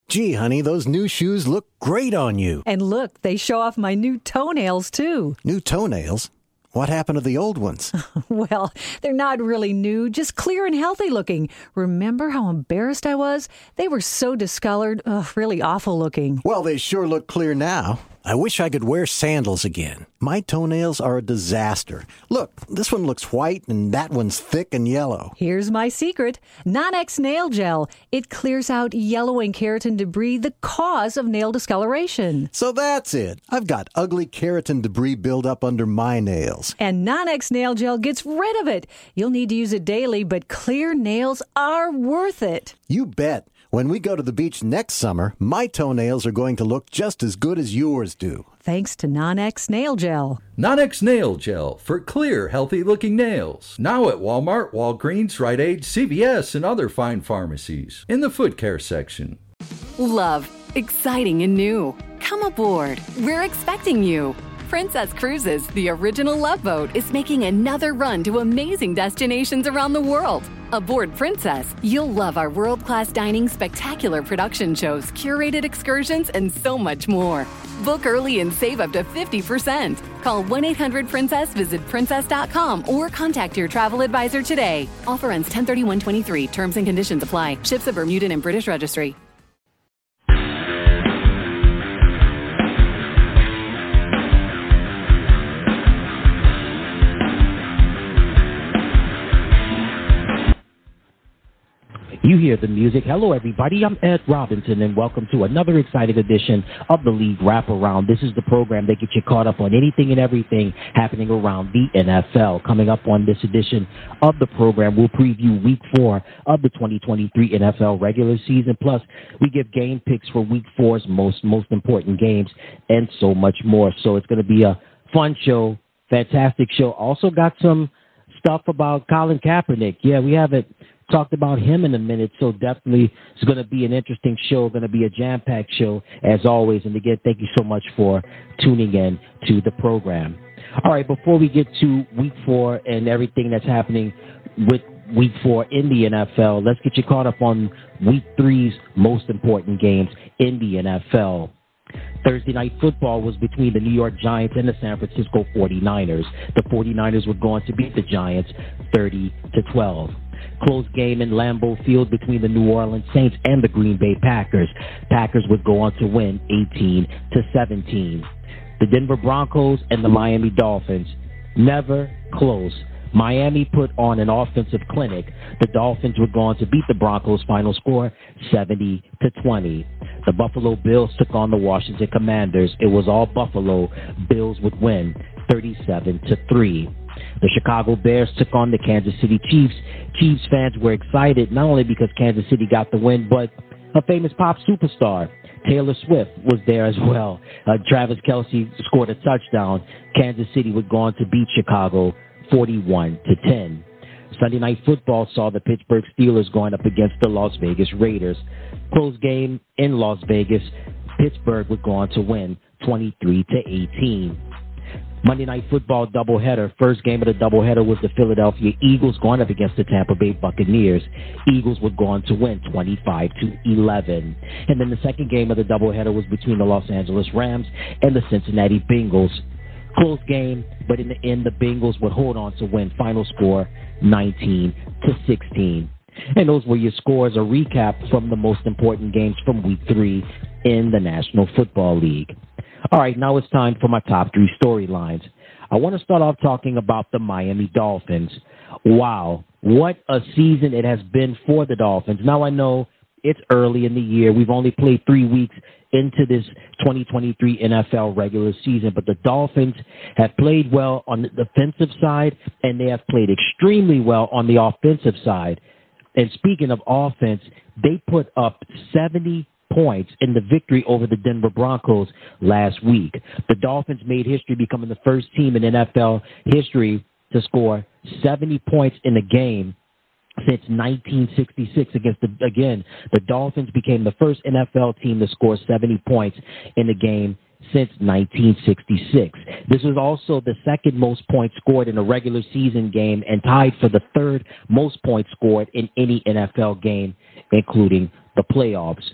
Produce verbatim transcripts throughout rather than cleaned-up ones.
Gee, honey, those new shoes look great on you. And look, they show off my new toenails, too. New toenails? What happened to the old ones? Well, they're not really new, just clear and healthy looking. Remember how embarrassed I was? They were so discolored, ugh, really awful looking. Well, they sure look clear now. I wish I could wear sandals again. My toenails are a disaster. Look, this one looks white and that one's thick and yellow. Here's my secret. Non-X Nail Gel. It clears out yellow and keratin debris, the cause of nail discoloration. So that's it. I've got ugly keratin debris buildup under my nails. And Non-X Nail Gel gets rid of it. You'll need to use it daily, but clear nails are worth it. You bet. When we go to the beach next summer, my toenails are going to look just as good as yours do. Thanks to Non-X Nail Gel. Non-X Nail Gel for clear, healthy-looking nails. Now at Walmart, Walgreens, Rite Aid, C V S, and other fine pharmacies. In the foot care section. Love. Exciting and new. Come aboard. We're expecting you. Princess Cruises, the original love boat, is making another run to amazing destinations around the world. Aboard Princess, you'll love our world-class dining, spectacular production shows, curated excursions, and so much more. Book early and save up to fifty percent. Call one eight hundred princess, visit princess dot com, or contact your travel advisor today. Offer ends ten thirty-one twenty-three. Terms and conditions apply. Ships a Bermudan and British Registry. You hear the music. Hello, everybody. I'm Ed Robinson, and welcome to another exciting edition of the League Wraparound. This is the program that gets you caught up on anything and everything happening around the N F L. Coming up on this edition of the program, we'll preview Week four of the twenty twenty-three N F L regular season. Plus, we give game picks for Week four's most, most important games and so much more. So it's going to be a fun show, fantastic show. Also got some stuff about Colin Kaepernick. Yeah, we haven't talked about him in a minute, so definitely it's going to be an interesting show, going to be a jam-packed show, as always. And again, thank you so much for tuning in to the program. All right, before we get to Week four and everything that's happening with Week four in the N F L, let's get you caught up on Week three's most important games in the N F L. Thursday Night Football was between the New York Giants and the San Francisco forty-niners. The forty-niners were going to beat the Giants thirty to twelve. Close game in Lambeau Field between the New Orleans Saints and the Green Bay Packers. Packers would go on to win eighteen to seventeen. The Denver Broncos and the Miami Dolphins, never close. Miami put on an offensive clinic. The Dolphins were going to beat the Broncos. Final score, seventy to twenty. The Buffalo Bills took on the Washington Commanders. It was all Buffalo. Bills would win thirty-seven to three. The Chicago Bears took on the Kansas City Chiefs. Chiefs fans were excited not only because Kansas City got the win, but a famous pop superstar, Taylor Swift, was there as well. Uh, Travis Kelce scored a touchdown. Kansas City would go on to beat Chicago forty-one to ten. Sunday Night Football saw the Pittsburgh Steelers going up against the Las Vegas Raiders. Close game in Las Vegas. Pittsburgh would go on to win twenty-three to eighteen. Monday Night Football doubleheader. First game of the doubleheader was the Philadelphia Eagles going up against the Tampa Bay Buccaneers. Eagles would go on to win twenty-five to eleven. And then the second game of the doubleheader was between the Los Angeles Rams and the Cincinnati Bengals. Close game, but in the end, the Bengals would hold on to win. Final score, nineteen to sixteen. And those were your scores, a recap from the most important games from Week three in the National Football League. All right, now it's time for my top three storylines. I want to start off talking about the Miami Dolphins. Wow, what a season it has been for the Dolphins. Now I know it's early in the year. We've only played three weeks into this twenty twenty-three N F L regular season, but the Dolphins have played well on the defensive side, and they have played extremely well on the offensive side. And speaking of offense, they put up seventy points in the victory over the Denver Broncos last week. The Dolphins made history, becoming the first team in N F L history to score seventy points in a game since nineteen sixty-six. Against the, again, the Dolphins became the first N F L team to score seventy points in a game since nineteen sixty-six. This was also the second most points scored in a regular season game and tied for the third most points scored in any N F L game, including the playoffs.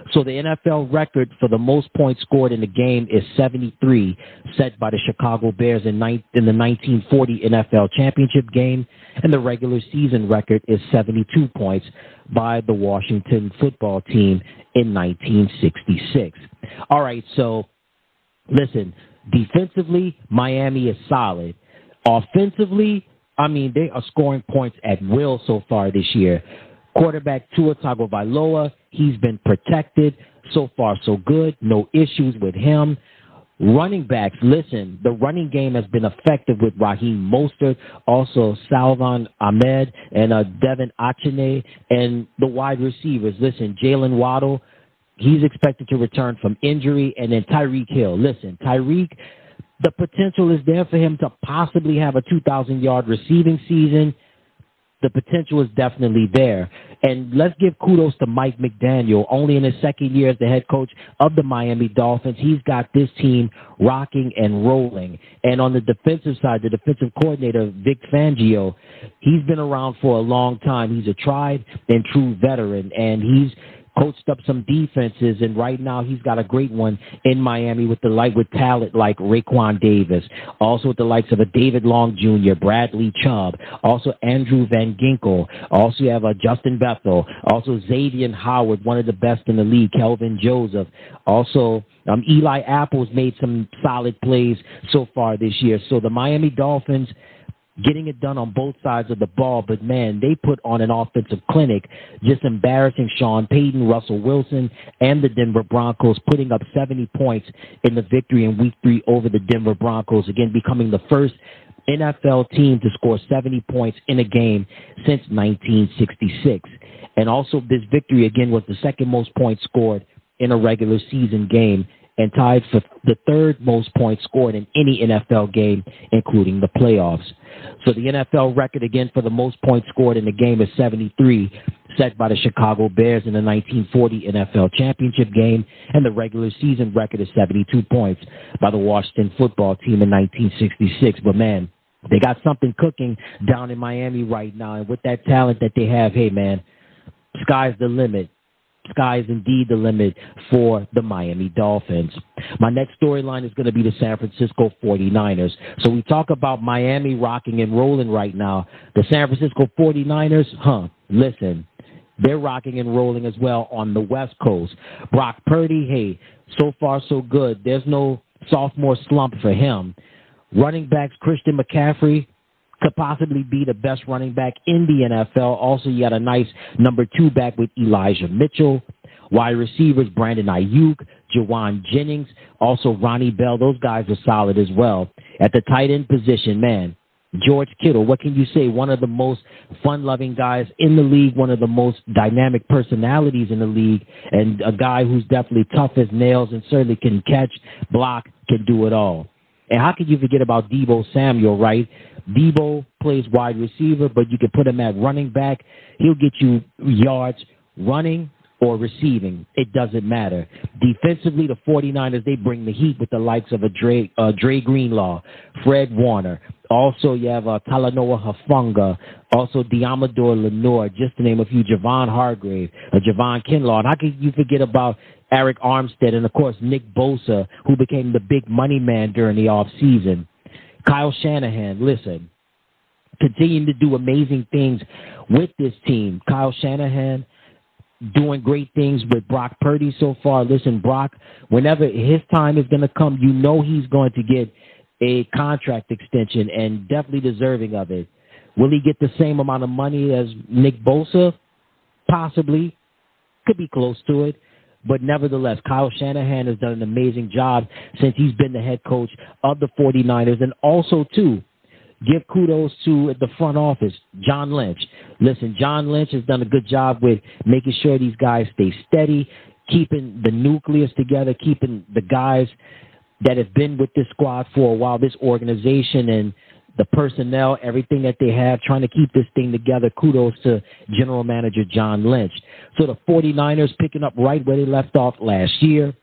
So the N F L record for the most points scored in the game is seventy-three, set by the Chicago Bears in, in the nineteen forty N F L championship game, and the regular season record is seventy-two points by the Washington football team in nineteen sixty-six. All right, so listen, defensively, Miami is solid. Offensively, I mean, they are scoring points at will so far this year. Quarterback Tua Tagovailoa, he's been protected. So far, so good. No issues with him. Running backs, listen, the running game has been effective with Raheem Mostert, also Salvon Ahmed and uh, Devin Achane, and the wide receivers. Listen, Jalen Waddle, he's expected to return from injury, and then Tyreek Hill. Listen, Tyreek, the potential is there for him to possibly have a two thousand yard receiving season. The potential is definitely there. And let's give kudos to Mike McDaniel. Only in his second year as the head coach of the Miami Dolphins, he's got this team rocking and rolling. And on the defensive side, the defensive coordinator, Vic Fangio, he's been around for a long time. He's a tried and true veteran, and he's coached up some defenses, and right now he's got a great one in Miami with the light with talent like Raekwon Davis, also with the likes of a David Long Junior, Bradley Chubb, also Andrew Van Ginkel, also you have a Justin Bethel, also Xavier Howard, one of the best in the league, Kelvin Joseph, also um, Eli Apple's made some solid plays so far this year. So the Miami Dolphins getting it done on both sides of the ball, but man, they put on an offensive clinic, just embarrassing Sean Payton, Russell Wilson, and the Denver Broncos, putting up seventy points in the victory in week three over the Denver Broncos, again becoming the first N F L team to score seventy points in a game since nineteen sixty-six. And also this victory, again, was the second most points scored in a regular season game, and tied for the third most points scored in any N F L game, including the playoffs. So the N F L record, again, for the most points scored in the game is seventy-three, set by the Chicago Bears in the nineteen forty N F L championship game, and the regular season record is seventy-two points by the Washington football team in nineteen sixty-six. But, man, they got something cooking down in Miami right now, and with that talent that they have, hey, man, sky's the limit. Sky is indeed the limit for the Miami Dolphins. My next storyline is going to be the San Francisco forty-niners. So we talk about Miami rocking and rolling right now. The San Francisco forty-niners, huh, listen, they're rocking and rolling as well on the West Coast. Brock Purdy, hey, so far so good. There's no sophomore slump for him. Running backs, Christian McCaffrey could possibly be the best running back in the N F L. Also, you got a nice number two back with Elijah Mitchell. Wide receivers, Brandon Ayuk, Jawan Jennings, also Ronnie Bell. Those guys are solid as well. At the tight end position, man, George Kittle, what can you say? One of the most fun-loving guys in the league, one of the most dynamic personalities in the league, and a guy who's definitely tough as nails and certainly can catch, block, can do it all. And how could you forget about Deebo Samuel, right? Deebo plays wide receiver, but you can put him at running back. He'll get you yards running or receiving. It doesn't matter. Defensively, the forty-niners, they bring the heat with the likes of a Dre, uh, Dre Greenlaw, Fred Warner. Also, you have uh, Talanoa Hufanga, also Diamador Lenore, just to name a few, Javon Hargrave, uh, Javon Kinlaw. And how could you forget about Eric Armstead and, of course, Nick Bosa, who became the big money man during the offseason. Kyle Shanahan, listen, continuing to do amazing things with this team. Kyle Shanahan doing great things with Brock Purdy so far. Listen, Brock, whenever his time is going to come, you know he's going to get a contract extension and definitely deserving of it. Will he get the same amount of money as Nick Bosa? Possibly. Could be close to it. But nevertheless, Kyle Shanahan has done an amazing job since he's been the head coach of the forty-niners. And also, too, give kudos to the front office, John Lynch. Listen, John Lynch has done a good job with making sure these guys stay steady, keeping the nucleus together, keeping the guys that have been with this squad for a while, this organization and the personnel, everything that they have, trying to keep this thing together. Kudos to General Manager John Lynch. So the forty-niners picking up right where they left off last year.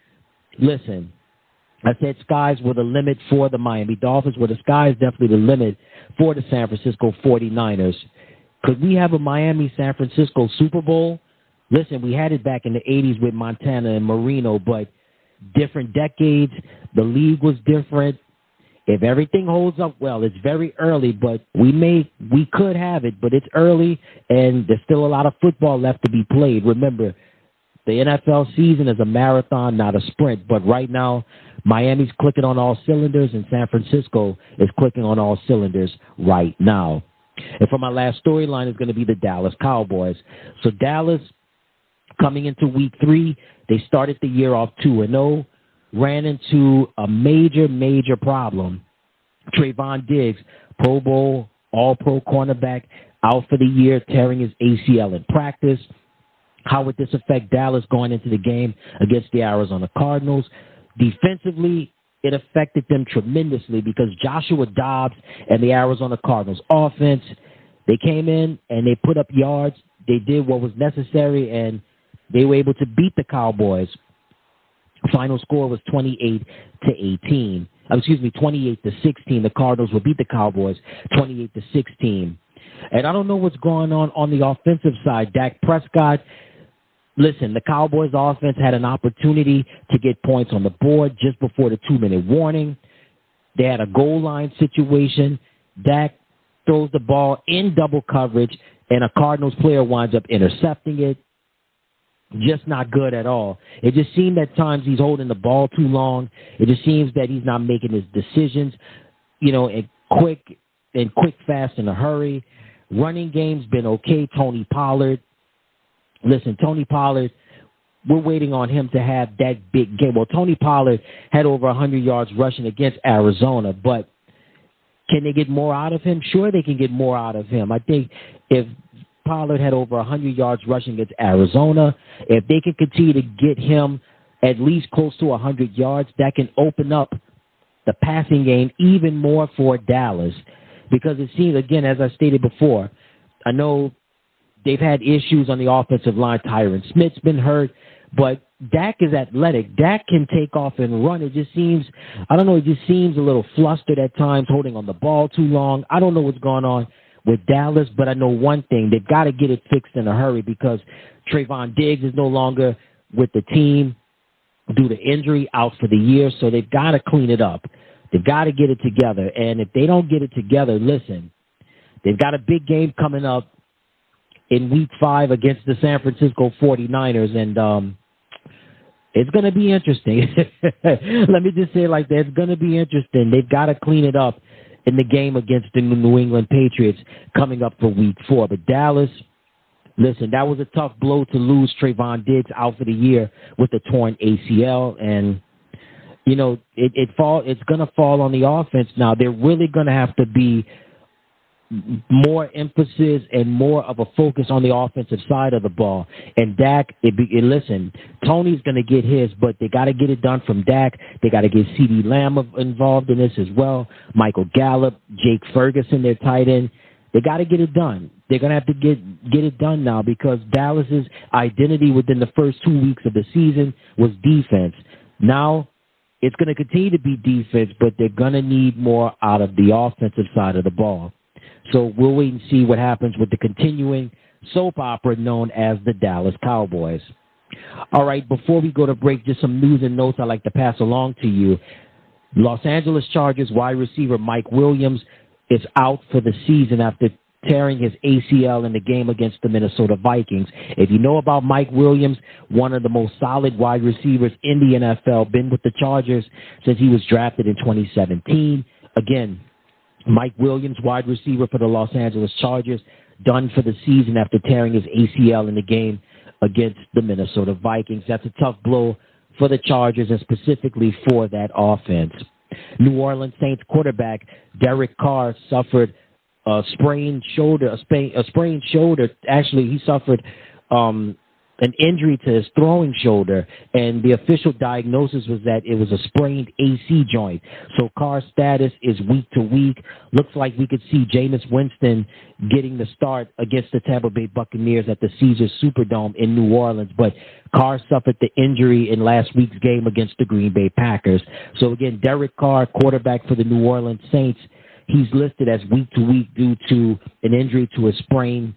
Listen, I said skies were the limit for the Miami Dolphins. Well, the sky is definitely the limit for the San Francisco forty-niners. Could we have a Miami-San Francisco Super Bowl? listen, we had it back in the eighties with Montana and Marino, but different decades. The league was different. If everything holds up well, it's very early, but we may, we could have it, but it's early, and there's still a lot of football left to be played. Remember, the N F L season is a marathon, not a sprint, but right now, Miami's clicking on all cylinders, and San Francisco is clicking on all cylinders right now. And for my last storyline is going to be the Dallas Cowboys. So Dallas, coming into week three, they started the year off two and oh, ran into a major, major problem. Trayvon Diggs, Pro Bowl, All-Pro cornerback, out for the year, tearing his A C L in practice. How would this affect Dallas going into the game against the Arizona Cardinals? Defensively, it affected them tremendously because Joshua Dobbs and the Arizona Cardinals offense, they came in and they put up yards. They did what was necessary, and they were able to beat the Cowboys. Final score was twenty-eight to eighteen. Excuse me, twenty-eight to sixteen. The Cardinals will beat the Cowboys twenty-eight to sixteen. And I don't know what's going on on the offensive side. Dak Prescott, listen, the Cowboys offense had an opportunity to get points on the board just before the two-minute warning. They had a goal line situation. Dak throws the ball in double coverage, and a Cardinals player winds up intercepting it. Just not good at all. It just seemed at times he's holding the ball too long. It just seems that he's not making his decisions, you know, and quick and quick, fast, in a hurry. Running game's been okay. Tony Pollard. Listen, Tony Pollard, we're waiting on him to have that big game. Well, Tony Pollard had over one hundred yards rushing against Arizona, but can they get more out of him? Sure, they can get more out of him. I think if Pollard had over one hundred yards rushing against Arizona, if they can continue to get him at least close to one hundred yards, that can open up the passing game even more for Dallas. Because it seems, again, as I stated before, I know they've had issues on the offensive line. Tyron Smith's been hurt, but Dak is athletic. Dak can take off and run. It just seems, I don't know, it just seems a little flustered at times, holding on the ball too long. I don't know what's going on with Dallas, but I know one thing. They've got to get it fixed in a hurry because Trayvon Diggs is no longer with the team due to injury, out for the year, so they've got to clean it up. They've got to get it together, and if they don't get it together, listen, they've got a big game coming up in week five against the San Francisco forty-niners, and um, it's going to be interesting. Let me just say it like that. It's going to be interesting. They've got to clean it up in the game against the New England Patriots coming up for week four. But Dallas, listen, that was a tough blow to lose Trayvon Diggs out for the year with a torn A C L, and you know, it, it fall. It's going to fall on the offense now. They're really going to have to be more emphasis and more of a focus on the offensive side of the ball. And Dak, it be, it, listen, Tony's going to get his, but they got to get it done from Dak. They got to get CeeDee Lamb involved in this as well. Michael Gallup, Jake Ferguson, their tight end. They got to get it done. They're going to have to get get it done now because Dallas's identity within the first two weeks of the season was defense. Now it's going to continue to be defense, but they're going to need more out of the offensive side of the ball. So we'll wait and see what happens with the continuing soap opera known as the Dallas Cowboys. All right, before we go to break, just some news and notes I'd like to pass along to you. Los Angeles Chargers wide receiver Mike Williams is out for the season after tearing his A C L in the game against the Minnesota Vikings. If you know about Mike Williams, one of the most solid wide receivers in the N F L, been with the Chargers since he was drafted in twenty seventeen. Again, Mike Williams, wide receiver for the Los Angeles Chargers, done for the season after tearing his A C L in the game against the Minnesota Vikings. That's a tough blow for the Chargers and specifically for that offense. New Orleans Saints quarterback Derek Carr suffered a sprained shoulder, a, sprain, a sprained shoulder. Actually, he suffered um, an injury to his throwing shoulder, and the official diagnosis was that it was a sprained A C joint. So Carr's status is week to week. Looks like we could see Jameis Winston getting the start against the Tampa Bay Buccaneers at the Caesars Superdome in New Orleans, but Carr suffered the injury in last week's game against the Green Bay Packers. So again, Derek Carr, quarterback for the New Orleans Saints, he's listed as week to week due to an injury to a sprained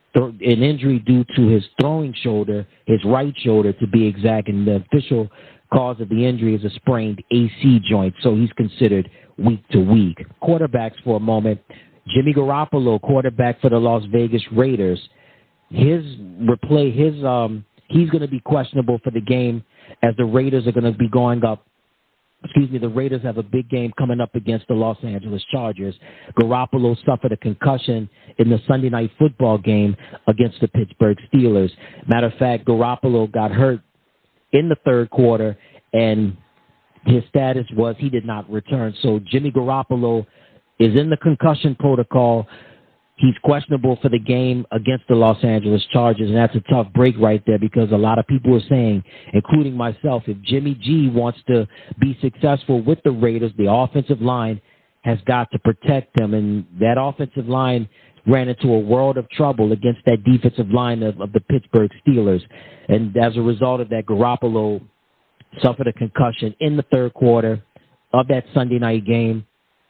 th- an injury due to his throwing shoulder, his right shoulder to be exact, and the official cause of the injury is a sprained A C joint, so he's considered week to week. Quarterbacks for a moment. Jimmy Garoppolo, quarterback for the Las Vegas Raiders. His replay, his um, he's going to be questionable for the game as the Raiders are going to be going up. Excuse me, the Raiders have a big game coming up against the Los Angeles Chargers. Garoppolo suffered a concussion in the Sunday Night Football game against the Pittsburgh Steelers. Matter of fact, Garoppolo got hurt in the third quarter, and his status was he did not return. So Jimmy Garoppolo is in the concussion protocol. He's questionable for the game against the Los Angeles Chargers, and that's a tough break right there because a lot of people are saying, including myself, if Jimmy G wants to be successful with the Raiders, the offensive line has got to protect him, and that offensive line ran into a world of trouble against that defensive line of, of the Pittsburgh Steelers. And as a result of that, Garoppolo suffered a concussion in the third quarter of that Sunday night game,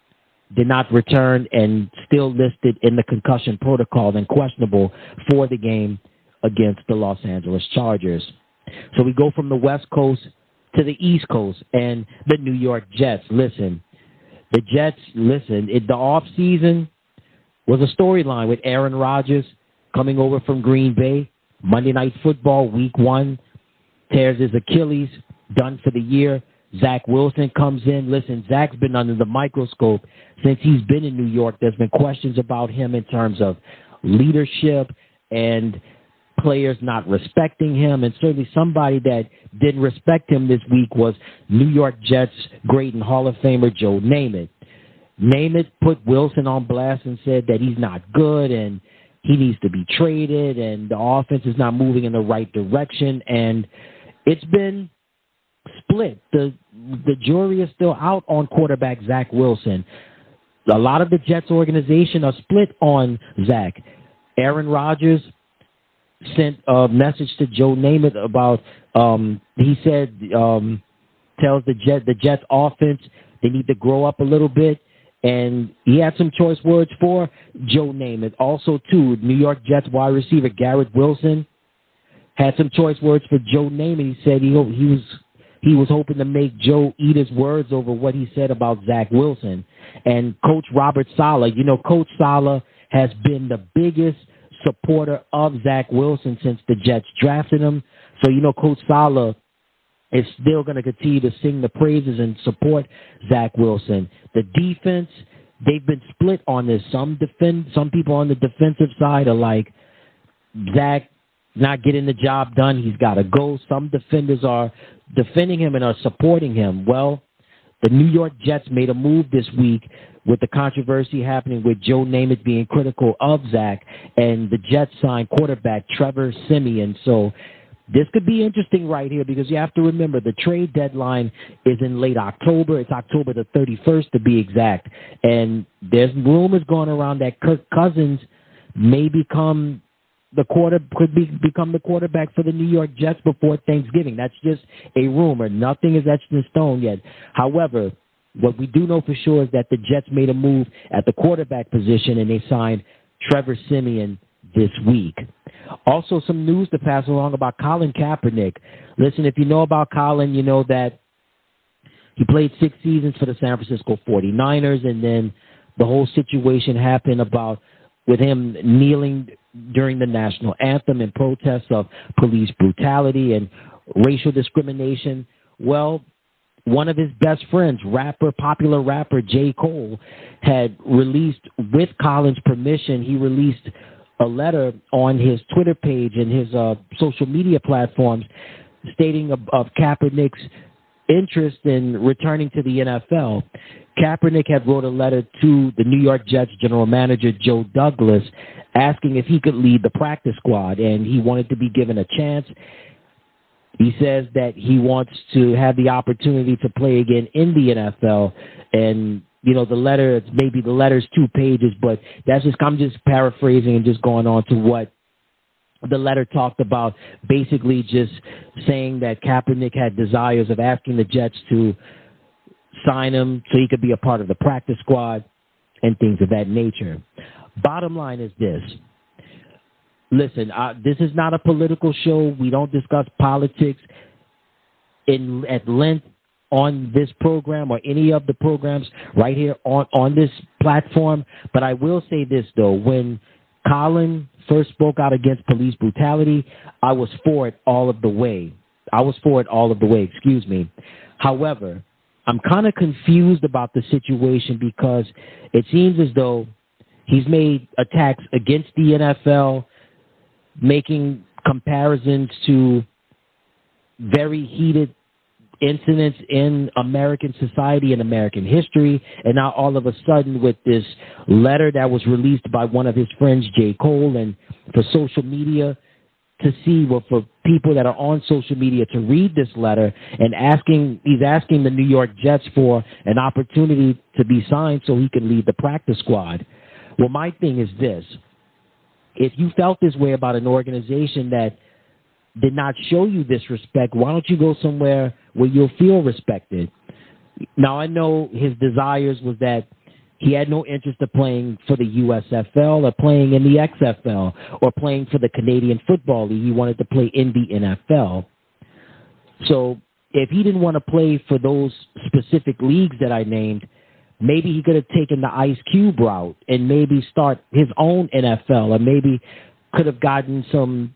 did not return, and still listed in the concussion protocol and questionable for the game against the Los Angeles Chargers. So we go from the West Coast to the East Coast and the New York Jets. Listen, the Jets, listen, it, the offseason was a storyline with Aaron Rodgers coming over from Green Bay. Monday Night Football, week one, tears his Achilles, done for the year. Zach Wilson comes in. Listen, Zach's been under the microscope since he's been in New York. There's been questions about him in terms of leadership and players not respecting him. And certainly somebody that didn't respect him this week was New York Jets great and Hall of Famer Joe Namath. Namath put Wilson on blast and said that he's not good and he needs to be traded and the offense is not moving in the right direction. And it's been split. The the jury is still out on quarterback Zach Wilson. A lot of the Jets organization are split on Zach. Aaron Rodgers sent a message to Joe Namath about, um, he said, um, tells the Jet the Jets offense they need to grow up a little bit. And he had some choice words for Joe Namath. Also, too, New York Jets wide receiver Garrett Wilson had some choice words for Joe Namath. He said he, he was he was hoping to make Joe eat his words over what he said about Zach Wilson. And Coach Robert Saleh, you know, Coach Saleh has been the biggest supporter of Zach Wilson since the Jets drafted him. So, you know, Coach Saleh is still going to continue to sing the praises and support Zach Wilson. The defense, they've been split on this. Some defend, some people on the defensive side are like, Zach not getting the job done, he's got to go. Some defenders are defending him and are supporting him. Well, the New York Jets made a move this week with the controversy happening with Joe Namath being critical of Zach, and the Jets signed quarterback Trevor Siemian. So this could be interesting right here because you have to remember the trade deadline is in late October. It's October the thirty-first to be exact. And there's rumors going around that Kirk Cousins may become the quarter could be become the quarterback for the New York Jets before Thanksgiving. That's just a rumor. Nothing is etched in stone yet. However, what we do know for sure is that the Jets made a move at the quarterback position and they signed Trevor Siemian this week. Also, some news to pass along about Colin Kaepernick. Listen, if you know about Colin, you know that he played six seasons for the San Francisco forty-niners, and then the whole situation happened about with him kneeling during the national anthem in protest of police brutality and racial discrimination. Well, one of his best friends, rapper, popular rapper J. Cole, had released, with Colin's permission, he released a letter on his Twitter page and his uh, social media platforms stating of, of Kaepernick's interest in returning to the N F L. Kaepernick had wrote a letter to the New York Jets general manager Joe Douglas asking if he could lead the practice squad, and he wanted to be given a chance. He says that he wants to have the opportunity to play again in the N F L, and you know, the letter, it's maybe the letter's two pages, but that's just, I'm just paraphrasing and just going on to what the letter talked about, basically just saying that Kaepernick had desires of asking the Jets to sign him so he could be a part of the practice squad and things of that nature. Bottom line is this. listen, uh, this is not a political show. We don't discuss politics in at length on this program or any of the programs right here on, on this platform. But I will say this, though. When Colin first spoke out against police brutality, I was for it all of the way. I was for it all of the way, excuse me. However, I'm kind of confused about the situation because it seems as though he's made attacks against the N F L, making comparisons to very heated incidents in American society and American history, and now all of a sudden with this letter that was released by one of his friends, J. Cole, and for social media to see, well, for people that are on social media to read this letter and asking, he's asking the New York Jets for an opportunity to be signed so he can lead the practice squad. Well, my thing is this. If you felt this way about an organization that did not show you this respect, why don't you go somewhere where you'll feel respected? Now, I know his desires was that he had no interest in playing for the U S F L or playing in the X F L or playing for the Canadian Football League. He wanted to play in the N F L. So if he didn't want to play for those specific leagues that I named, maybe he could have taken the Ice Cube route and maybe start his own N F L, or maybe could have gotten some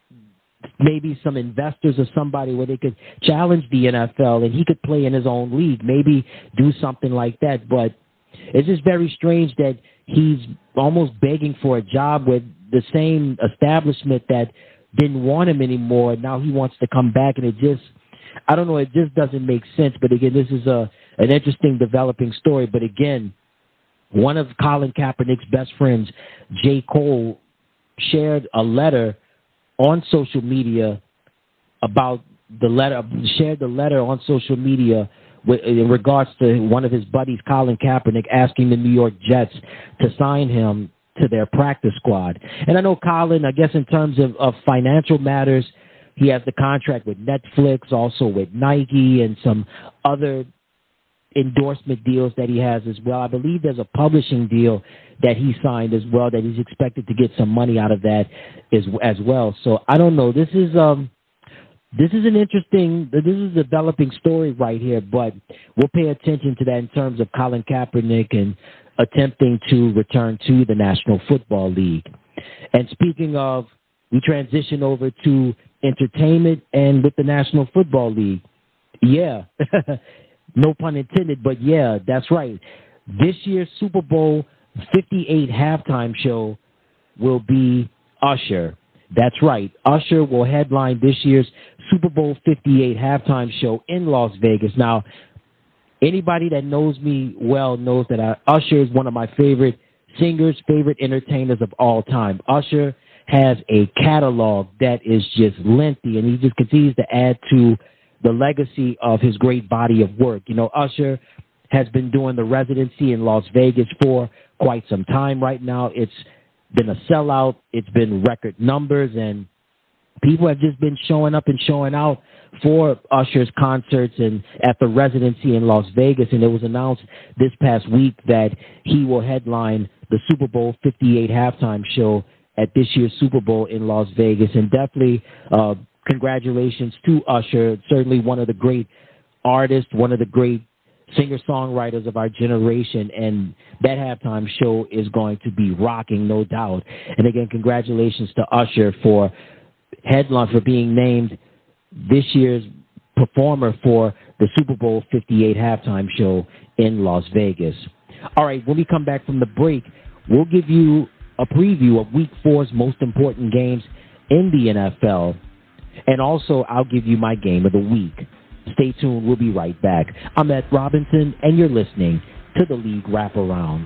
maybe some investors or somebody where they could challenge the N F L and he could play in his own league, maybe do something like that. But it's just very strange that he's almost begging for a job with the same establishment that didn't want him anymore. Now he wants to come back, and it just, I don't know, it just doesn't make sense. But again, this is a an interesting developing story. But again, one of Colin Kaepernick's best friends, J. Cole, shared a letter on social media about the letter, shared the letter on social media with, in regards to one of his buddies, Colin Kaepernick, asking the New York Jets to sign him to their practice squad. And I know Colin, I guess in terms of, of financial matters, he has the contract with Netflix, also with Nike, and some other endorsement deals that he has as well. I believe there's a publishing deal that he signed as well, that he's expected to get some money out of that as, as well. So I don't know. This is um, this is an interesting, this is a developing story right here, but we'll pay attention to that in terms of Colin Kaepernick and attempting to return to the National Football League. And speaking of, we transition over to entertainment and with the National Football League. Yeah, no pun intended, but yeah, that's right. This year's Super Bowl fifty-eight halftime show will be Usher. That's right. Usher will headline this year's Super Bowl fifty-eight halftime show in Las Vegas. Now, anybody that knows me well knows that I, Usher is one of my favorite singers, favorite entertainers of all time. Usher has a catalog that is just lengthy, and he just continues to add to the legacy of his great body of work. You know, Usher has been doing the residency in Las Vegas for quite some time right now. It's been a sellout. It's been record numbers, and people have just been showing up and showing out for Usher's concerts and at the residency in Las Vegas. And it was announced this past week that he will headline the Super Bowl fifty-eight halftime show at this year's Super Bowl in Las Vegas. And definitely uh, congratulations to Usher, certainly one of the great artists, one of the great singer-songwriters of our generation, and that halftime show is going to be rocking, no doubt. And again, congratulations to Usher for headline, for being named this year's performer for the Super Bowl fifty-eight halftime show in Las Vegas. All right, when we come back from the break, we'll give you a preview of Week Four's most important games in the N F L, and also I'll give you my game of the week. Stay tuned. We'll be right back. I'm Ed Robinson, and you're listening to the League Wraparound.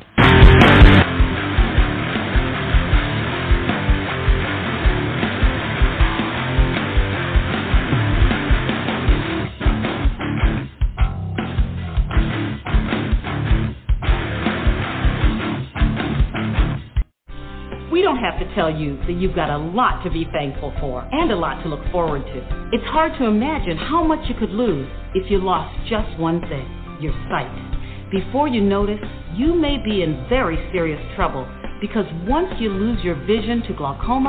We don't have to tell you that you've got a lot to be thankful for and a lot to look forward to. It's hard to imagine how much you could lose if you lost just one thing, your sight. Before you notice, you may be in very serious trouble, because once you lose your vision to glaucoma,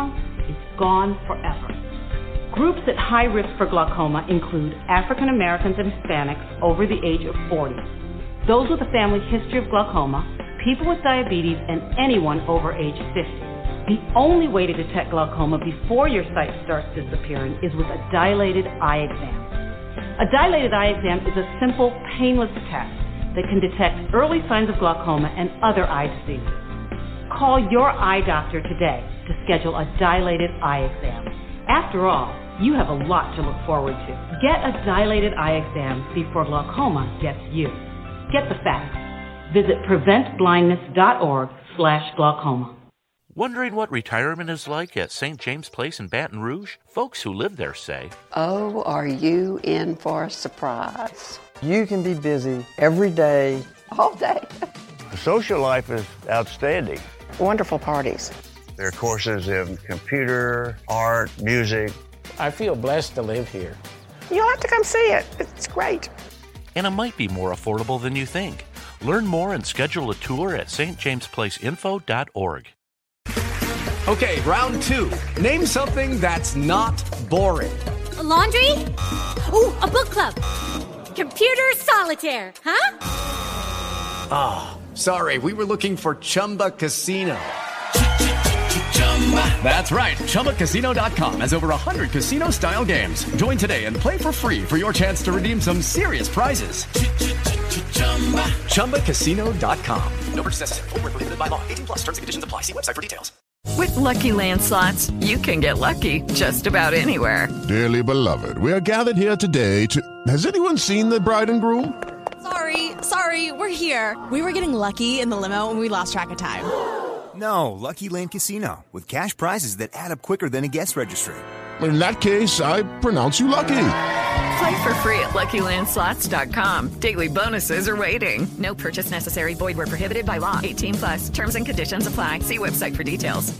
It's gone forever. Groups at high risk for glaucoma include African Americans and Hispanics over the age of forty, those with a family history of glaucoma, people with diabetes, and anyone over age fifty. The only way to detect glaucoma before your sight starts disappearing is with a dilated eye exam. A dilated eye exam is a simple, painless test that can detect early signs of glaucoma and other eye diseases. Call your eye doctor today to schedule a dilated eye exam. After all, you have a lot to look forward to. Get a dilated eye exam before glaucoma gets you. Get the facts. Visit preventblindness.org slash glaucoma. Wondering what retirement is like at Saint James Place in Baton Rouge? Folks who live there say, "Oh, are you in for a surprise?" You can be busy every day. All day. The social life is outstanding. Wonderful parties. There are courses in computer, art, music. I feel blessed to live here. You'll have to come see it. It's great. And it might be more affordable than you think. Learn more and schedule a tour at s t james place info dot org. Okay, round two. Name something that's not boring. A laundry? Ooh, a book club. Computer solitaire, huh? Ah, oh, sorry, we were looking for Chumba Casino. That's right, Chumba Casino dot com has over one hundred casino-style games. Join today and play for free for your chance to redeem some serious prizes. Chumba Casino dot com. No purchase necessary. Void where prohibited by law. eighteen plus terms and conditions apply. See website for details. With Lucky Land Slots, you can get lucky just about anywhere. Dearly beloved, we are gathered here today to... Has anyone seen the bride and groom? Sorry, sorry, we're here. We were getting lucky in the limo and we lost track of time. No, Lucky Land Casino, with cash prizes that add up quicker than a guest registry. In that case, I pronounce you lucky. Play for free at lucky land slots dot com. Daily bonuses are waiting. No purchase necessary. Void where prohibited by law. eighteen plus. Terms and conditions apply. See website for details.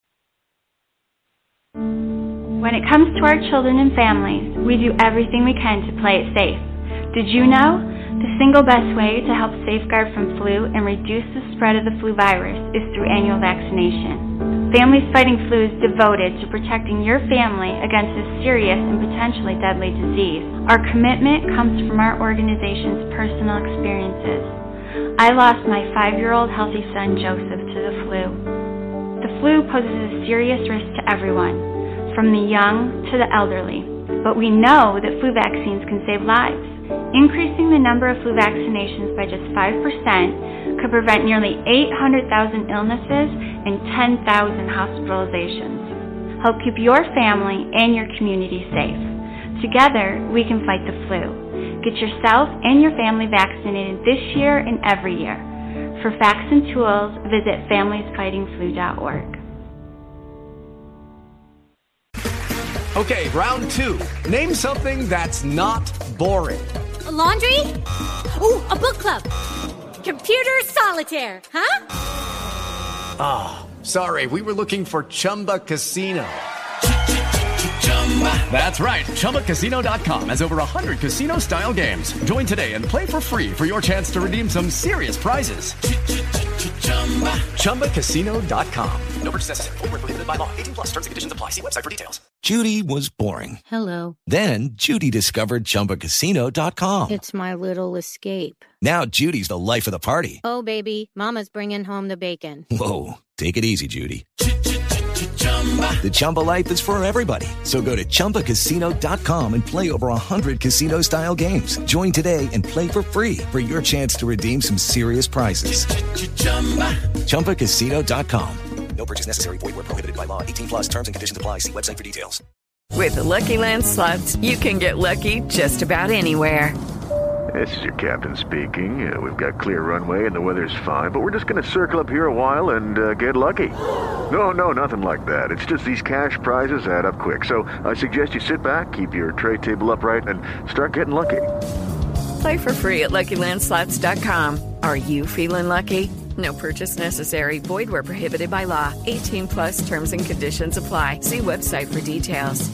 When it comes to our children and families, we do everything we can to play it safe. Did you know? The single best way to help safeguard from flu and reduce the spread of the flu virus is through annual vaccination. Families Fighting Flu is devoted to protecting your family against this serious and potentially deadly disease. Our commitment comes from our organization's personal experiences. I lost my five-year-old healthy son, Joseph, to the flu. The flu poses a serious risk to everyone, from the young to the elderly. But we know that flu vaccines can save lives. Increasing the number of flu vaccinations by just five percent could prevent nearly eight hundred thousand illnesses and ten thousand hospitalizations. Help keep your family and your community safe. Together, we can fight the flu. Get yourself and your family vaccinated this year and every year. For facts and tools, visit families fighting flu dot org. Okay, round two. Name something that's not boring. A laundry? Ooh, a book club. Computer solitaire, huh? Ah, oh, sorry, we were looking for Chumba Casino. That's right, Chumba Casino dot com has over one hundred casino-style games. Join today and play for free for your chance to redeem some serious prizes. Chumba Casino dot com. No purchase necessary. Void where prohibited by law. eighteen plus. Terms and conditions apply. See website for details. Judy was boring. Hello. Then Judy discovered Chumba Casino dot com. It's my little escape. Now Judy's the life of the party. Oh, baby, mama's bringing home the bacon. Whoa, take it easy, Judy. The Chumba life is for everybody. So go to Chumba Casino dot com and play over one hundred casino-style games. Join today and play for free for your chance to redeem some serious prizes. Chumba Casino dot com. No purchase necessary. Void where prohibited by law. eighteen plus. Terms and conditions apply. See website for details. With the Lucky Land Slots, you can get lucky just about anywhere. This is your captain speaking. Uh, we've got clear runway and the weather's fine, but we're just going to circle up here a while and uh, get lucky. No, no, nothing like that. It's just these cash prizes add up quick. So I suggest you sit back, keep your tray table upright, and start getting lucky. Play for free at lucky land slots dot com. Are you feeling lucky? No purchase necessary. Void where prohibited by law. eighteen plus terms and conditions apply. See website for details.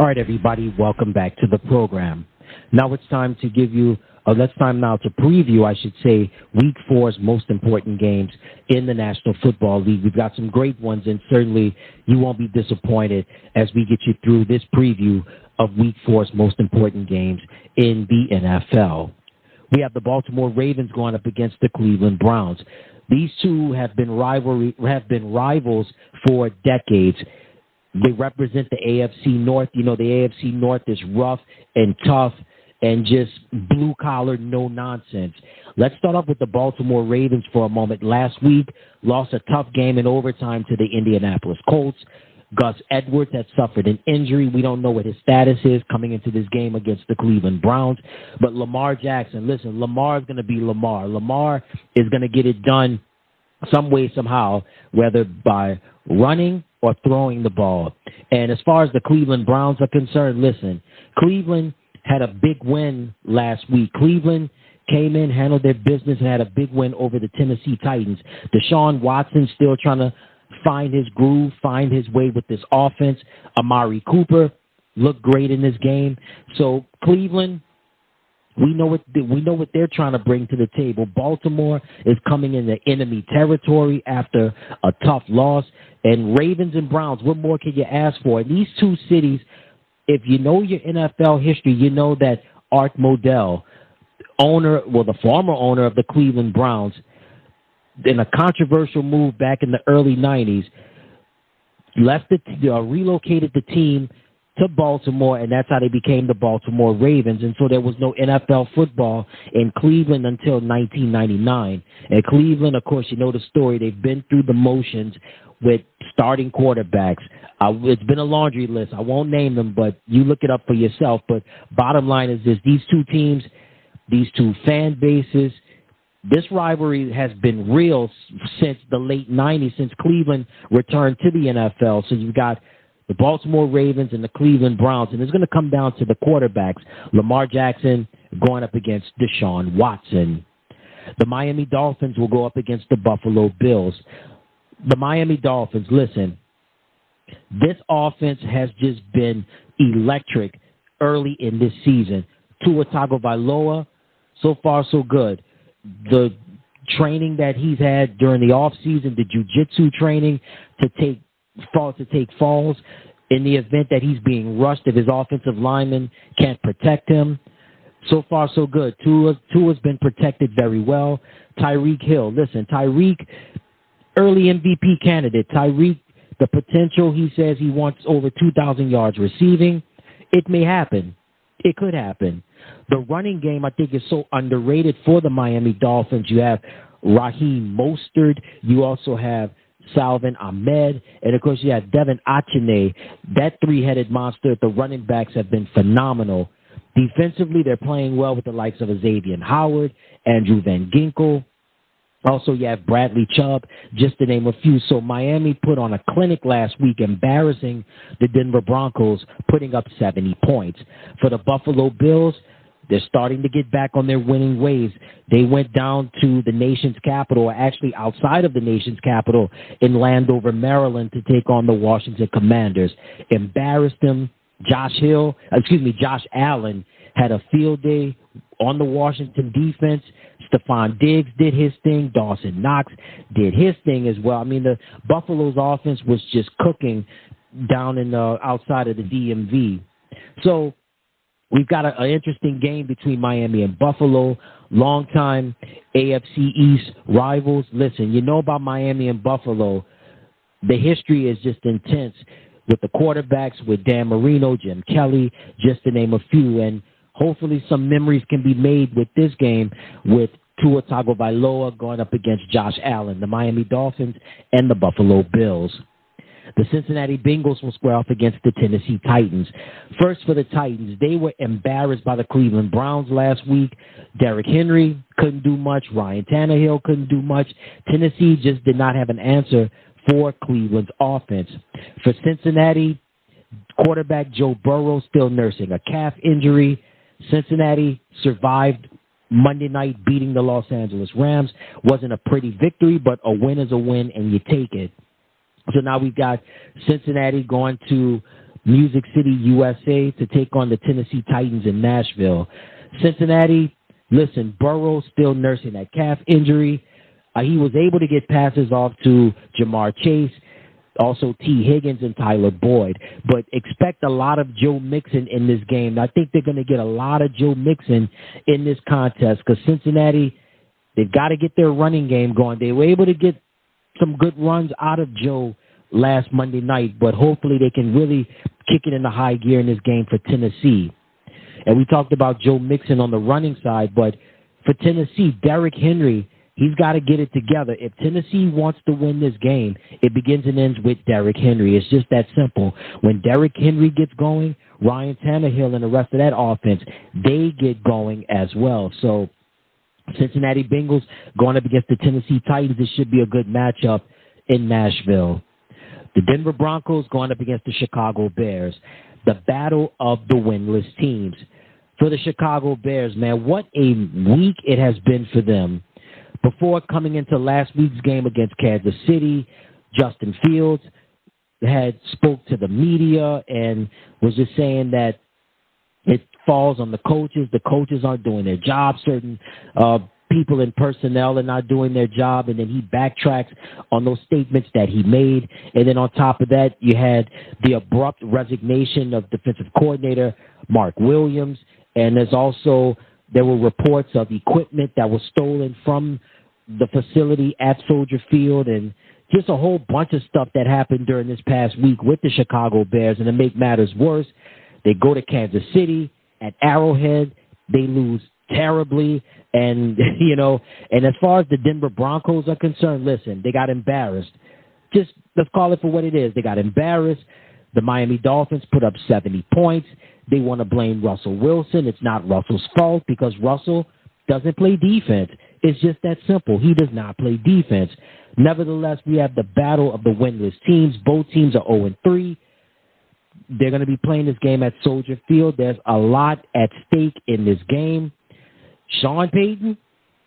All right, everybody, welcome back to the program. Now it's time to give you, uh, let's time now to preview, I should say, Week Four's most important games in the National Football League. We've got some great ones, and certainly you won't be disappointed as we get you through this preview of Week Four's most important games in the N F L. We have the Baltimore Ravens going up against the Cleveland Browns. These two have been rivalry have been rivals for decades. They represent the A F C North. You know, the A F C North is rough and tough and just blue-collar, no-nonsense. Let's start off with the Baltimore Ravens for a moment. Last week, lost a tough game in overtime to the Indianapolis Colts. Gus Edwards had suffered an injury. We don't know what his status is coming into this game against the Cleveland Browns. But Lamar Jackson, listen, Lamar is going to be Lamar. Lamar is going to get it done some way, somehow, whether by running or throwing the ball. And as far as the Cleveland Browns are concerned, listen, Cleveland had a big win last week. Cleveland came in, handled their business, and had a big win over the Tennessee Titans. Deshaun Watson still trying to find his groove, find his way with this offense. Amari Cooper looked great in this game. So Cleveland, we know what we know what they're trying to bring to the table. Baltimore is coming into enemy territory after a tough loss. And Ravens and Browns, what more can you ask for? In these two cities, if you know your N F L history, you know that Art Modell, owner, well, the former owner of the Cleveland Browns, in a controversial move back in the early nineties, left the uh, relocated the team to Baltimore, and that's how they became the Baltimore Ravens. And so there was no N F L football in Cleveland until nineteen ninety-nine. And Cleveland, of course, you know the story. They've been through the motions with starting quarterbacks. Uh, it's been a laundry list. I won't name them, but you look it up for yourself. But bottom line is this: these two teams, these two fan bases, this rivalry has been real since the late nineties, since Cleveland returned to the N F L. So you've got the Baltimore Ravens and the Cleveland Browns, and it's going to come down to the quarterbacks. Lamar Jackson going up against Deshaun Watson. The Miami Dolphins will go up against the Buffalo Bills. The Miami Dolphins, listen, this offense has just been electric early in this season. Tua Tagovailoa, so far so good. The training that he's had during the offseason, the jiu-jitsu training to take fall to take falls in the event that he's being rushed if his offensive lineman can't protect him. So far, so good. Tua, Tua's been protected very well. Tyreek Hill, listen, Tyreek, early M V P candidate. Tyreek, the potential, he says he wants over two thousand yards receiving. It may happen. It could happen. The running game, I think, is so underrated for the Miami Dolphins. You have Raheem Mostert. You also have Salvin Ahmed. And, of course, you have Devin Achane. That three-headed monster, the running backs have been phenomenal. Defensively, they're playing well with the likes of Xavier Howard, Andrew Van Ginkel. Also, you have Bradley Chubb, just to name a few. So Miami put on a clinic last week, embarrassing the Denver Broncos, putting up seventy points. For the Buffalo Bills, they're starting to get back on their winning ways. They went down to the nation's capital, or actually outside of the nation's capital, in Landover, Maryland, to take on the Washington Commanders. Embarrassed them. Josh Hill, excuse me, Josh Allen had a field day on the Washington defense. Stephon Diggs did his thing. Dawson Knox did his thing as well. I mean, the Buffalo's offense was just cooking down in the outside of the D M V. So we've got an interesting game between Miami and Buffalo, longtime A F C East rivals. Listen, you know about Miami and Buffalo. The history is just intense with the quarterbacks, with Dan Marino, Jim Kelly, just to name a few. And hopefully some memories can be made with this game with Tua Tagovailoa going up against Josh Allen, the Miami Dolphins, and the Buffalo Bills. The Cincinnati Bengals will square off against the Tennessee Titans. First for the Titans, they were embarrassed by the Cleveland Browns last week. Derrick Henry couldn't do much. Ryan Tannehill couldn't do much. Tennessee just did not have an answer for Cleveland's offense. For Cincinnati, quarterback Joe Burrow still nursing a calf injury. Cincinnati survived Monday night beating the Los Angeles Rams. Wasn't a pretty victory, but a win is a win, and you take it. So now we've got Cincinnati going to Music City, U S A, to take on the Tennessee Titans in Nashville. Cincinnati, listen, Burrow still nursing that calf injury. Uh, he was able to get passes off to Jamar Chase, also T. Higgins and Tyler Boyd. But expect a lot of Joe Mixon in this game. I think they're going to get a lot of Joe Mixon in this contest because Cincinnati, they've got to get their running game going. They were able to get some good runs out of Joe last Monday night, but hopefully they can really kick it into high gear in this game for Tennessee. And we talked about Joe Mixon on the running side, but for Tennessee, Derrick Henry, he's got to get it together. If Tennessee wants to win this game, it begins and ends with Derrick Henry. It's just that simple. When Derrick Henry gets going, Ryan Tannehill and the rest of that offense, they get going as well. So Cincinnati Bengals going up against the Tennessee Titans, this should be a good matchup in Nashville. The Denver Broncos going up against the Chicago Bears. The battle of the winless teams. For the Chicago Bears, man, what a week it has been for them. Before coming into last week's game against Kansas City, Justin Fields had spoke to the media and was just saying that it falls on the coaches. The coaches aren't doing their job. Certain uh, people in personnel are not doing their job. And then he backtracks on those statements that he made. And then on top of that, you had the abrupt resignation of defensive coordinator Mark Williams. And there's also, there were reports of equipment that was stolen from the facility at Soldier Field and just a whole bunch of stuff that happened during this past week with the Chicago Bears. And to make matters worse, they go to Kansas City at Arrowhead. They lose terribly. And, you know, and as far as the Denver Broncos are concerned, listen, they got embarrassed. Just let's call it for what it is. They got embarrassed. The Miami Dolphins put up seventy points. They want to blame Russell Wilson. It's not Russell's fault because Russell doesn't play defense. It's just that simple. He does not play defense. Nevertheless, we have the battle of the winless teams. Both teams are oh and three. They're going to be playing this game at Soldier Field. There's a lot at stake in this game. Sean Payton,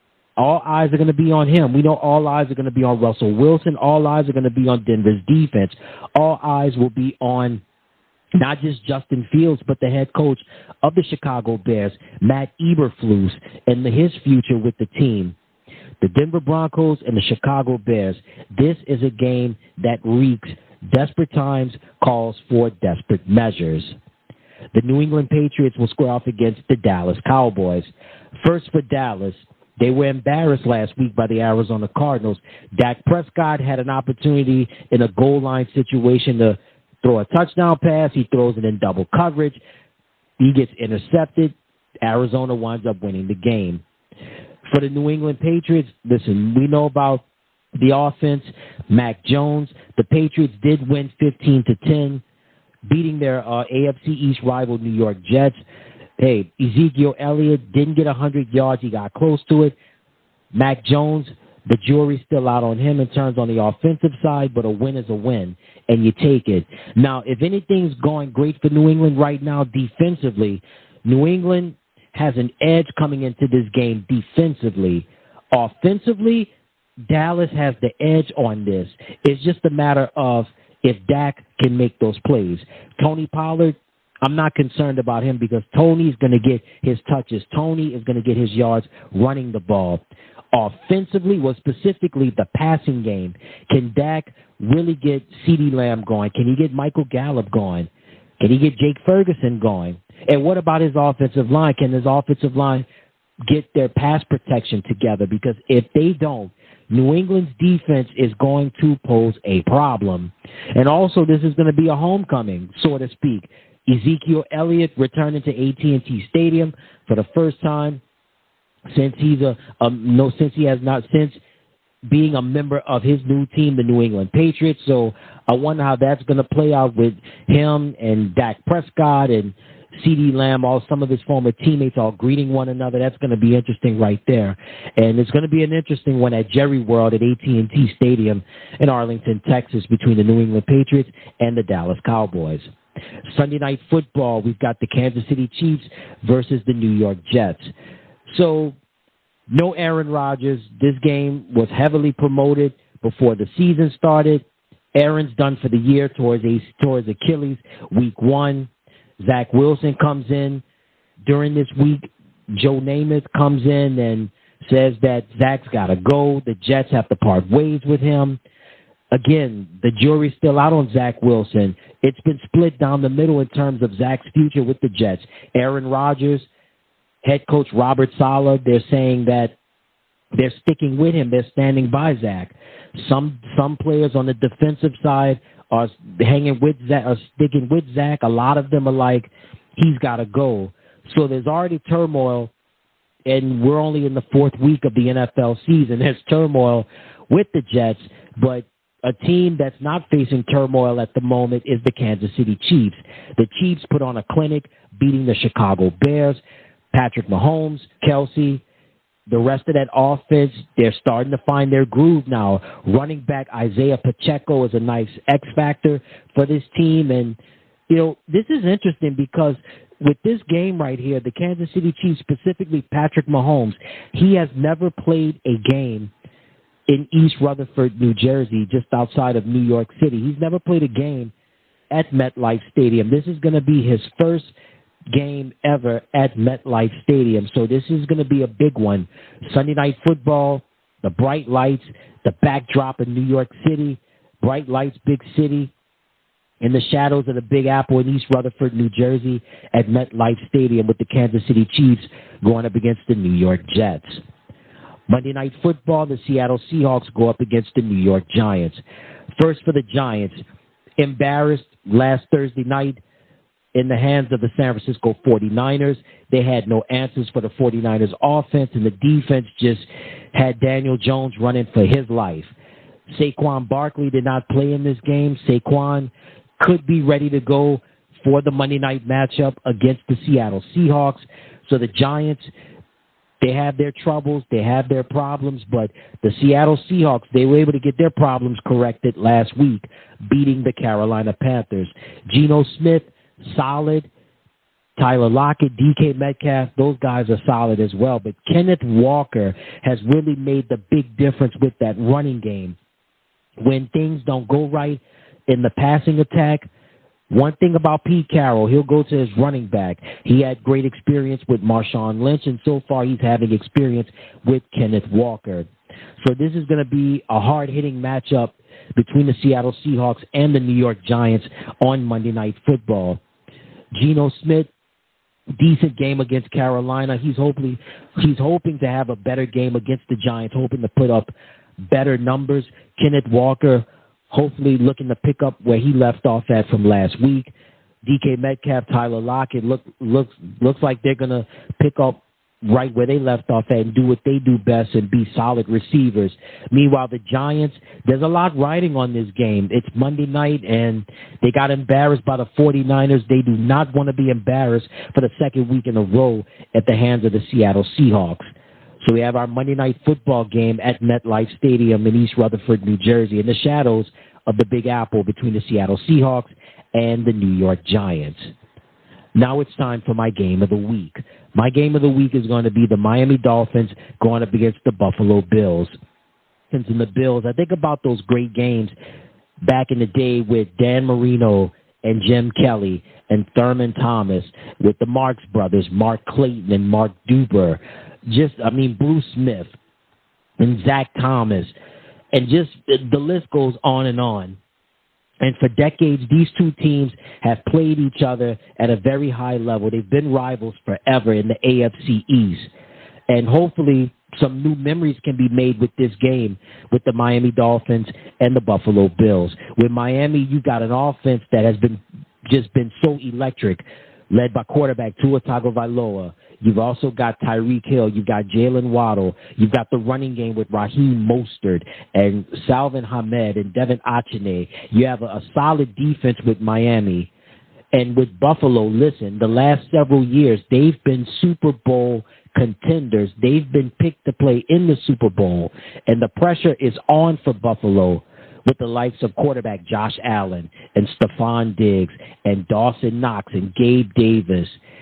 all eyes are going to be on him. We know all eyes are going to be on Russell Wilson. All eyes are going to be on Denver's defense. All eyes will be on not just Justin Fields, but the head coach of the Chicago Bears, Matt Eberflus, and the, his future with the team. The Denver Broncos and the Chicago Bears, this is a game that reeks desperate times, calls for desperate measures. The New England Patriots will square off against the Dallas Cowboys. First for Dallas, they were embarrassed last week by the Arizona Cardinals. Dak Prescott had an opportunity in a goal line situation to throw a touchdown pass. He throws it in double coverage. He gets intercepted. Arizona winds up winning the game. For the New England Patriots, listen, we know about the offense. Mac Jones. The Patriots did win fifteen to ten, beating their uh, A F C East rival New York Jets. Hey, Ezekiel Elliott didn't get one hundred yards. He got close to it. Mac Jones, the jury's still out on him in terms on the offensive side, but a win is a win, and you take it. Now, if anything's going great for New England right now defensively, New England has an edge coming into this game defensively. Offensively, Dallas has the edge on this. It's just a matter of if Dak can make those plays. Tony Pollard, I'm not concerned about him because Tony's going to get his touches. Tony is going to get his yards running the ball. Offensively, well, specifically the passing game, can Dak really get CeeDee Lamb going? Can he get Michael Gallup going? Can he get Jake Ferguson going? And what about his offensive line? Can his offensive line get their pass protection together? Because if they don't, New England's defense is going to pose a problem. And also, this is going to be a homecoming, so to speak. Ezekiel Elliott returning to A T and T Stadium for the first time since he's a um, no since he has not since being a member of his new team, the New England Patriots. So I wonder how that's going to play out with him and Dak Prescott and CeeDee Lamb, all some of his former teammates all greeting one another. That's going to be interesting right there. And it's going to be an interesting one at Jerry World at A T and T Stadium in Arlington, Texas, between the New England Patriots and the Dallas Cowboys. Sunday Night Football, we've got the Kansas City Chiefs versus the New York Jets. So, no Aaron Rodgers. This game was heavily promoted before the season started. Aaron's done for the year towards, a, towards Achilles. Week one, Zach Wilson comes in. During this week, Joe Namath comes in and says that Zach's got to go. The Jets have to part ways with him. Again, the jury's still out on Zach Wilson. It's been split down the middle in terms of Zach's future with the Jets. Aaron Rodgers, head coach Robert Saleh, they're saying that they're sticking with him. They're standing by Zach. Some some players on the defensive side are hanging with Zach, are sticking with Zach. A lot of them are like, he's got to go. So there's already turmoil, and we're only in the fourth week of the N F L season. There's turmoil with the Jets, but a team that's not facing turmoil at the moment is the Kansas City Chiefs. The Chiefs put on a clinic, beating the Chicago Bears. Patrick Mahomes, Kelsey, the rest of that offense, they're starting to find their groove now. Running back Isaiah Pacheco is a nice X factor for this team. And, you know, this is interesting because with this game right here, the Kansas City Chiefs, specifically Patrick Mahomes, he has never played a game in East Rutherford, New Jersey, just outside of New York City. He's never played a game at MetLife Stadium. This is going to be his first game ever at MetLife Stadium, so this is going to be a big one. Sunday Night Football, the bright lights, the backdrop in New York City, bright lights, big city, in the shadows of the Big Apple in East Rutherford, New Jersey, at MetLife Stadium with the Kansas City Chiefs going up against the New York Jets. Monday Night Football, the Seattle Seahawks go up against the New York Giants. First for the Giants, embarrassed last Thursday night in the hands of the San Francisco forty-niners. They had no answers for the forty-niners offense, and the defense just had Daniel Jones running for his life. Saquon Barkley did not play in this game. Saquon could be ready to go for the Monday night matchup against the Seattle Seahawks. So the Giants, they have their troubles, they have their problems, but the Seattle Seahawks, they were able to get their problems corrected last week, beating the Carolina Panthers. Geno Smith, solid. Tyler Lockett, D K Metcalf, those guys are solid as well. But Kenneth Walker has really made the big difference with that running game. When things don't go right in the passing attack, one thing about Pete Carroll, he'll go to his running back. He had great experience with Marshawn Lynch, and so far he's having experience with Kenneth Walker. So this is going to be a hard-hitting matchup between the Seattle Seahawks and the New York Giants on Monday Night Football. Geno Smith, decent game against Carolina. He's hopefully he's hoping to have a better game against the Giants, hoping to put up better numbers. Kenneth Walker, hopefully looking to pick up where he left off at from last week. D K Metcalf, Tyler Lockett, look, looks looks like they're going to pick up right where they left off at and do what they do best and be solid receivers. Meanwhile, the Giants, there's a lot riding on this game. It's Monday night, and they got embarrassed by the forty-niners. They do not want to be embarrassed for the second week in a row at the hands of the Seattle Seahawks. So we have our Monday Night Football game at MetLife Stadium in East Rutherford, New Jersey, in the shadows of the Big Apple between the Seattle Seahawks and the New York Giants. Now it's time for my game of the week. My game of the week is going to be the Miami Dolphins going up against the Buffalo Bills. Since in the Bills, I think about those great games back in the day with Dan Marino and Jim Kelly and Thurman Thomas, with the Marx brothers, Mark Clayton and Mark Duber. Just, I mean, Bruce Smith and Zach Thomas, and just the list goes on and on. And for decades, these two teams have played each other at a very high level. They've been rivals forever in the A F C East. And hopefully some new memories can be made with this game with the Miami Dolphins and the Buffalo Bills. With Miami, you got an offense that has been just been so electric, led by quarterback Tua Tagovailoa. You've also got Tyreek Hill. You've got Jalen Waddle. You've got the running game with Raheem Mostert and Salvin Ahmed and Devin Achane. You have a, a solid defense with Miami. And with Buffalo, listen, the last several years, they've been Super Bowl contenders. They've been picked to play in the Super Bowl. And the pressure is on for Buffalo with the likes of quarterback Josh Allen and Stephon Diggs and Dawson Knox and Gabe Davis.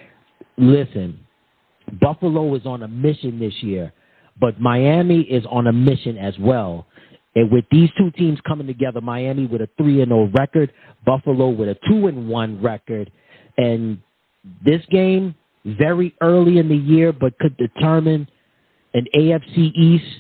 Listen, Buffalo is on a mission this year, but Miami is on a mission as well. And with these two teams coming together, Miami with a three and oh record, Buffalo with a two and one record, and this game very early in the year, but could determine an A F C East,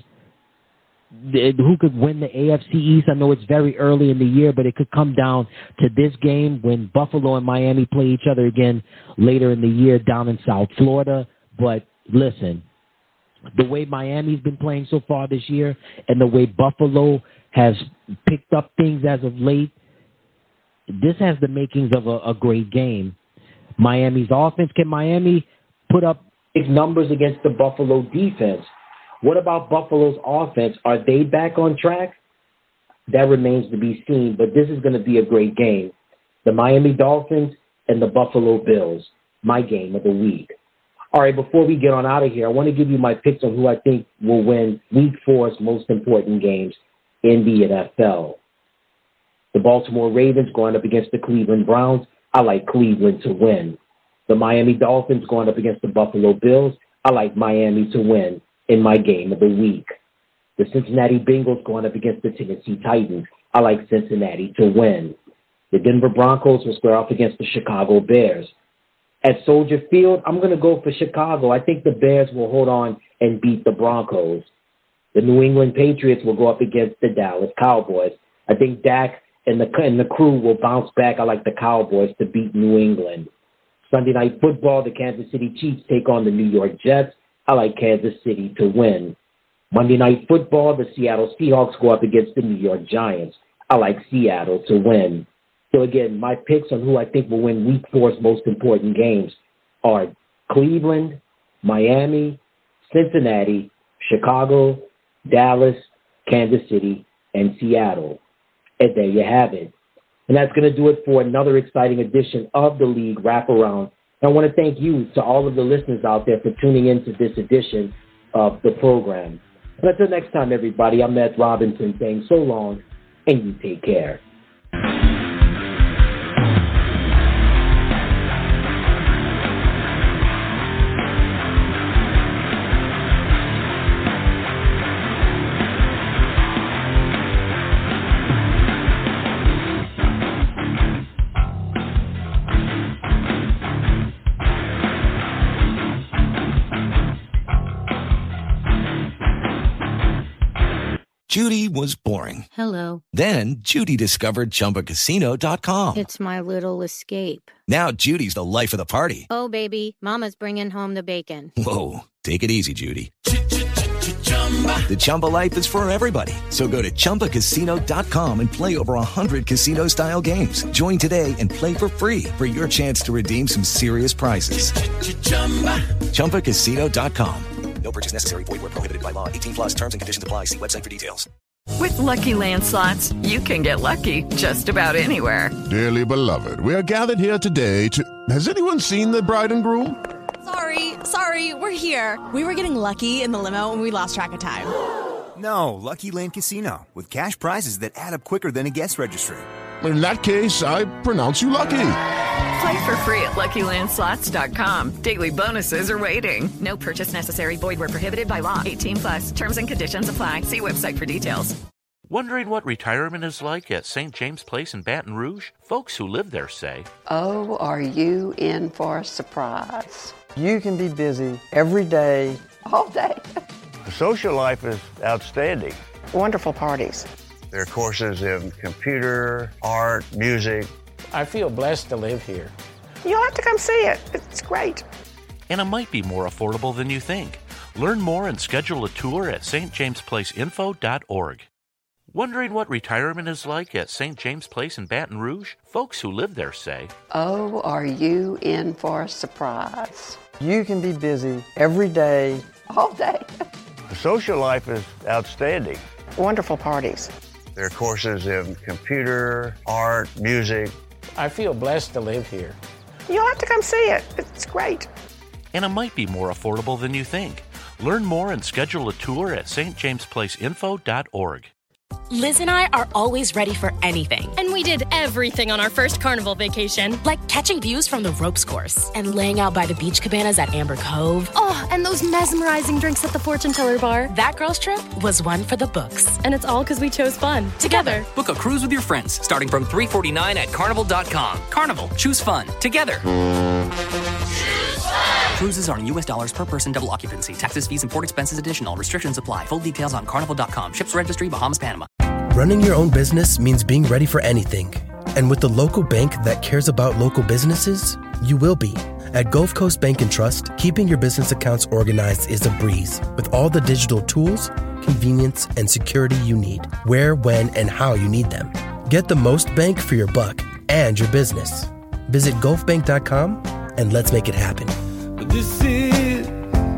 who could win the A F C East. I know it's very early in the year, but it could come down to this game when Buffalo and Miami play each other again later in the year down in South Florida. But listen, the way Miami's been playing so far this year and the way Buffalo has picked up things as of late, this has the makings of a, a great game. Miami's offense, can Miami put up big numbers against the Buffalo defense? What about Buffalo's offense? Are they back on track? That remains to be seen, but this is going to be a great game. The Miami Dolphins and the Buffalo Bills, my game of the week. All right, before we get on out of here, I want to give you my picks on who I think will win Week Four's most important games in the N F L. The Baltimore Ravens going up against the Cleveland Browns. I like Cleveland to win. The Miami Dolphins going up against the Buffalo Bills. I like Miami to win in my game of the week. The Cincinnati Bengals going up against the Tennessee Titans. I like Cincinnati to win. The Denver Broncos will square off against the Chicago Bears. At Soldier Field, I'm going to go for Chicago. I think the Bears will hold on and beat the Broncos. The New England Patriots will go up against the Dallas Cowboys. I think Dak and the, and the crew will bounce back. I like the Cowboys to beat New England. Sunday Night Football, the Kansas City Chiefs take on the New York Jets. I like Kansas City to win. Monday Night Football, the Seattle Seahawks go up against the New York Giants. I like Seattle to win. So again, my picks on who I think will win Week Four's most important games are Cleveland, Miami, Cincinnati, Chicago, Dallas, Kansas City, and Seattle. And there you have it. And that's going to do it for another exciting edition of the League Wraparound. And I want to thank you to all of the listeners out there for tuning in to this edition of the program. And until next time, everybody, I'm Matt Robinson saying so long, and you take care. Judy was boring. Hello. Then Judy discovered Chumba Casino dot com. It's my little escape. Now Judy's the life of the party. Oh, baby, mama's bringing home the bacon. Whoa, take it easy, Judy. The Chumba life is for everybody. So go to Chumba Casino dot com and play over one hundred casino-style games. Join today and play for free for your chance to redeem some serious prizes. Chumba Casino dot com. No purchase necessary. Void where prohibited by law. eighteen plus terms and conditions apply. See website for details. With Lucky Land Slots, you can get lucky just about anywhere. Dearly beloved, we are gathered here today to... Has anyone seen the bride and groom? Sorry, sorry, we're here. We were getting lucky in the limo and we lost track of time. No, Lucky Land Casino, with cash prizes that add up quicker than a guest registry. In that case, I pronounce you lucky. Play for free at Lucky Land Slots dot com. Daily bonuses are waiting. No purchase necessary. Void where prohibited by law. eighteen plus. Terms and conditions apply. See website for details. Wondering what retirement is like at Saint James Place in Baton Rouge? Folks who live there say, Oh, are you in for a surprise? You can be busy every day. All day. The social life is outstanding. Wonderful parties. There are courses in computer, art, music. I feel blessed to live here. You'll have to come see it. It's great. And it might be more affordable than you think. Learn more and schedule a tour at st james place info dot org. Wondering what retirement is like at Saint James Place in Baton Rouge? Folks who live there say, Oh, are you in for a surprise? You can be busy every day. All day. The social life is outstanding. Wonderful parties. There are courses in computer, art, music. I feel blessed to live here. You'll have to come see it. It's great. And it might be more affordable than you think. Learn more and schedule a tour at st james place info dot org. Liz and I are always ready for anything. And we did everything on our first carnival vacation. Like catching views from the ropes course and laying out by the beach cabanas at Amber Cove. Oh, and those mesmerizing drinks at the Fortune Teller Bar. That girls' trip was one for the books. And it's all because we chose fun. Together. Book a cruise with your friends starting from three hundred forty-nine dollars at carnival dot com. Carnival. Choose fun. Together. Cruises are in U S dollars per person, double occupancy. Taxes, fees, and port expenses additional. Restrictions apply. Full details on carnival dot com. Ships registry, Bahamas, Panama. Running your own business means being ready for anything. And with the local bank that cares about local businesses, you will be. At Gulf Coast Bank and Trust, keeping your business accounts organized is a breeze. With all the digital tools, convenience, and security you need, where, when, and how you need them. Get the most bank for your buck and your business. Visit gulf bank dot com and let's make it happen. This is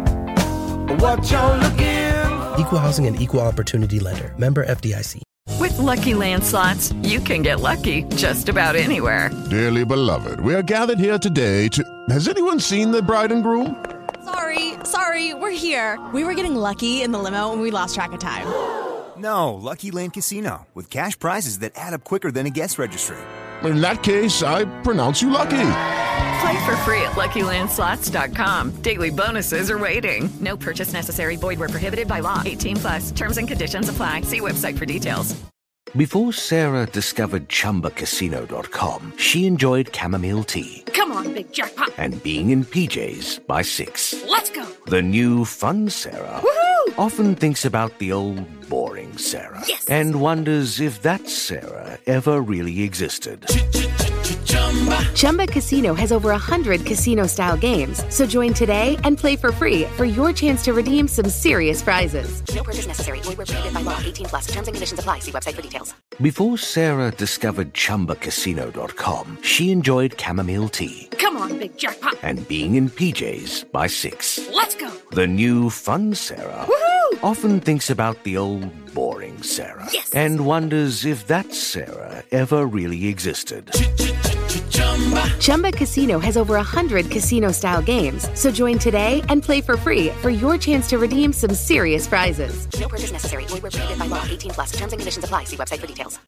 what you're looking. Equal housing and equal opportunity lender. Member F D I C. With Lucky Land Slots, you can get lucky just about anywhere. Dearly beloved, we are gathered here today to... Has anyone seen the bride and groom? Sorry, sorry, we're here. We were getting lucky in the limo and we lost track of time. No, Lucky Land Casino, with cash prizes that add up quicker than a guest registry. In that case, I pronounce you lucky. Play for free at lucky land slots dot com. Daily bonuses are waiting. No purchase necessary. Void where prohibited by law. eighteen plus. Terms and conditions apply. See website for details. Before Sarah discovered Chumba Casino dot com, she enjoyed chamomile tea. Come on, big jackpot. And being in P Js by six. Let's go. The new fun Sarah Woohoo! often thinks about the old boring Sarah. Yes. And wonders if that Sarah ever really existed. Chumba Casino has over one hundred casino-style games. So join today and play for free for your chance to redeem some serious prizes. No purchase necessary. Void where prohibited by law. eighteen plus. Terms and conditions apply. See website for details. Before Sarah discovered Chumba Casino dot com, she enjoyed chamomile tea. Come on, big jackpot. And being in P Js by six. Let's go. The new fun Sarah Woohoo! often thinks about the old boring Sarah. Yes. And wonders if that Sarah ever really existed. Chumba Casino has over one hundred casino-style games. So join today and play for free for your chance to redeem some serious prizes. No purchase necessary. Void where prohibited by law. eighteen plus. Terms and conditions apply. See website for details.